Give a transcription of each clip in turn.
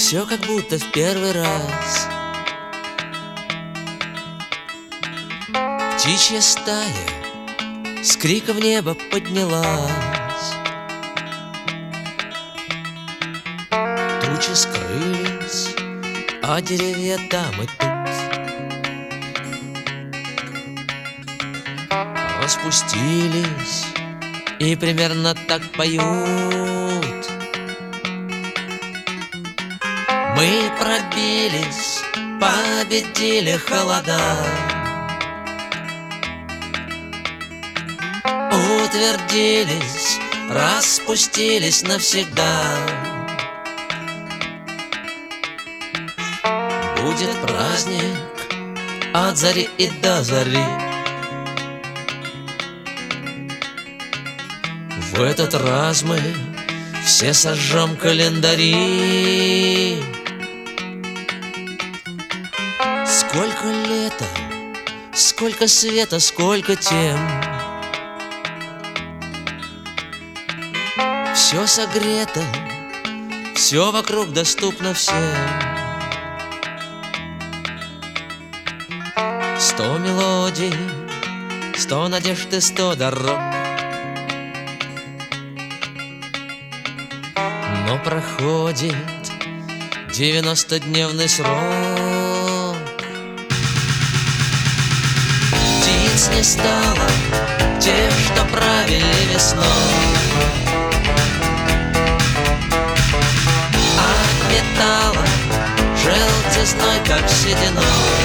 Все как будто в первый раз. Птичья стая с крика в небо поднялась. Тучи скрылись, а деревья там и тут распустились и примерно так поют. Мы пробились, победили холода, утвердились, распустились навсегда. Будет праздник от зари и до зари. В этот раз мы все сожжем календари. Сколько лета, сколько света, сколько тем. Все согрето, все вокруг доступно всем. 100 мелодий, 100 надежд и 100 дорог. Но проходит 90-дневный срок. Птиц не стало, тех, что правили весной. От металла желтизной, как сединой.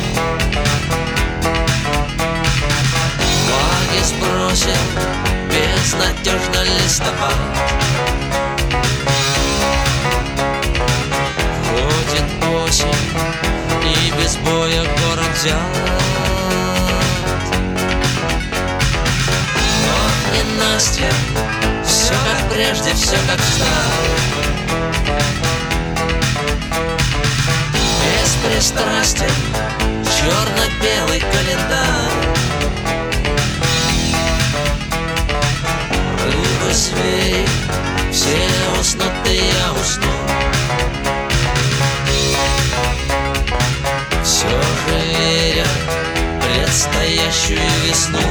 Флаги сбросил безнадежно листопад. И без боя город взят. Ох, ненастье, все как прежде, все как всегда. Беспристрастен черно-белый календарь. Рыбы, звери, все уснут, и я усну. Все же веря в предстоящую весну.